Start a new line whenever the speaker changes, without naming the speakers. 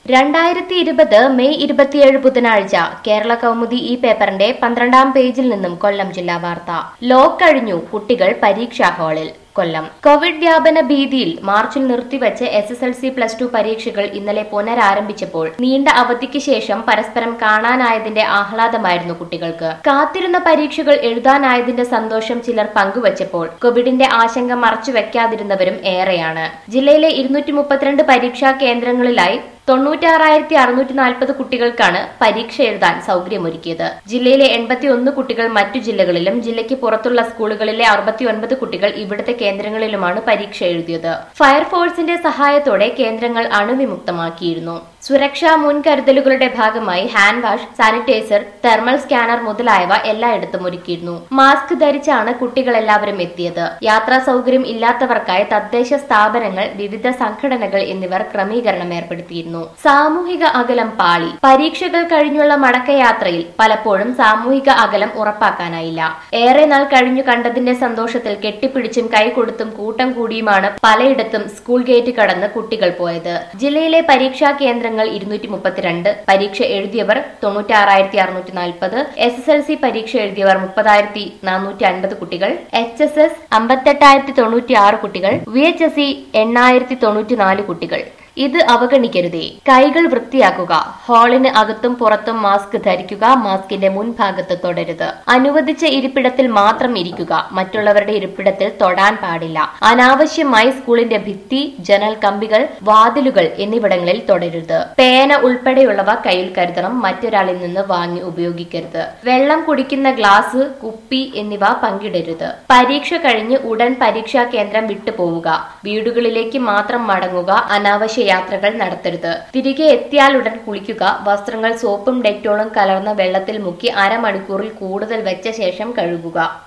2020 May 27 ബുധനാഴ്ച കേരള കൗമുദി ഈ പേപ്പറിന്റെ 12-ാം പേജിൽ നിന്നും കൊല്ലം ജില്ലാ വാർത്ത. ലോക്ക് കഴിഞ്ഞു, കുട്ടികൾ പരീക്ഷാ ഹാളിൽ. കൊല്ലം കോവിഡ് വ്യാപന ഭീതിയിൽ മാർച്ചിൽ നിർത്തിവെച്ച് SSLC +2 പരീക്ഷകൾ ഇന്നലെ പുനരാരംഭിച്ചപ്പോൾ നീണ്ട അവധിക്ക് ശേഷം പരസ്പരം കാണാനായതിന്റെ ആഹ്ലാദമായിരുന്നു കുട്ടികൾക്ക്. കാത്തിരുന്ന പരീക്ഷകൾ എഴുതാനായതിന്റെ സന്തോഷം ചിലർ പങ്കുവച്ചപ്പോൾ കോവിഡിന്റെ ആശങ്ക മറച്ചുവെക്കാതിരുന്നവരും ഏറെയാണ്. ജില്ലയിലെ 232 പരീക്ഷാ കേന്ദ്രങ്ങളിലായി 96,640 കുട്ടികൾക്കാണ് പരീക്ഷ എഴുതാൻ സൗകര്യമൊരുക്കിയത്. ജില്ലയിലെ 81 കുട്ടികൾ മറ്റു ജില്ലകളിലും ജില്ലയ്ക്ക് പുറത്തുള്ള സ്കൂളുകളിലെ 69 കുട്ടികൾ ഇവിടുത്തെ കേന്ദ്രങ്ങളിലുമാണ് പരീക്ഷ എഴുതിയത്. ഫയർഫോഴ്സിന്റെ സഹായത്തോടെ കേന്ദ്രങ്ങൾ അണുവിമുക്തമാക്കിയിരുന്നു. സുരക്ഷാ മുൻകരുതലുകളുടെ ഭാഗമായി hand wash, sanitiser, thermal scanner മുതലായവ എല്ലായിടത്തും ഒരുക്കിയിരുന്നു. മാസ്ക് ധരിച്ചാണ് കുട്ടികളെല്ലാവരും എത്തിയത്. യാത്രാ സൗകര്യം ഇല്ലാത്തവർക്കായി തദ്ദേശ സ്ഥാപനങ്ങൾ, വിവിധ സംഘടനകൾ എന്നിവർ ക്രമീകരണം ഏർപ്പെടുത്തിയിരുന്നു. സാമൂഹിക അകലം പാളി. പരീക്ഷകൾ കഴിഞ്ഞുള്ള മടക്കയാത്രയിൽ പലപ്പോഴും സാമൂഹിക അകലം ഉറപ്പാക്കാനായില്ല. ഏറെ നാൾ കഴിഞ്ഞു കണ്ടതിന്റെ സന്തോഷത്തിൽ കെട്ടിപ്പിടിച്ചും കൈകൊടുത്തും കൂട്ടം കൂടിയുമാണ് പലയിടത്തും സ്കൂൾ ഗേറ്റ് കടന്ന് കുട്ടികൾ പോയത്. ജില്ലയിലെ പരീക്ഷാ കേന്ദ്രങ്ങൾ 232, പരീക്ഷ എഴുതിയവർ 96,640, SSLC പരീക്ഷ എഴുതിയവർ 30,450 കുട്ടികൾ, HSS 58,096 കുട്ടികൾ, VHSE 8,094 കുട്ടികൾ. ഇത് അവഗണിക്കരുതേ. കൈകൾ വൃത്തിയാക്കുക, ഹാളിന് അകത്തും പുറത്തും മാസ്ക് ധരിക്കുക, മാസ്കിന്റെ മുൻഭാഗത്ത് തൊടരുത്, അനുവദിച്ച ഇരിപ്പിടത്തിൽ മാത്രം ഇരിക്കുക, മറ്റുള്ളവരുടെ ഇരിപ്പിടത്തിൽ തൊടാൻ പാടില്ല, അനാവശ്യമായി സ്കൂളിന്റെ ഭിത്തി, ജനൽ കമ്പികൾ, വാതിലുകൾ എന്നിവിടങ്ങളിൽ തൊടരുത്, പേന ഉൾപ്പെടെയുള്ളവ കയ്യിൽ കരുതണം, മറ്റൊരാളിൽ നിന്ന് വാങ്ങി ഉപയോഗിക്കരുത്, വെള്ളം കുടിക്കുന്ന ഗ്ലാസ്, കുപ്പി എന്നിവ പങ്കിടരുത്, പരീക്ഷ കഴിഞ്ഞ് ഉടൻ പരീക്ഷാ കേന്ദ്രം വിട്ടുപോവുക, വീടുകളിലേക്ക് മാത്രം മടങ്ങുക, അനാവശ്യ യാത്രകൾ നടത്തരുത്, തിരികെ എത്തിയാലുടൻ കുളിക്കുക, വസ്ത്രങ്ങൾ സോപ്പും ഡെറ്റോളും കലർന്ന വെള്ളത്തിൽ മുക്കി അരമണിക്കൂറിൽ കൂടുതൽ വെച്ച ശേഷം കഴുകുക.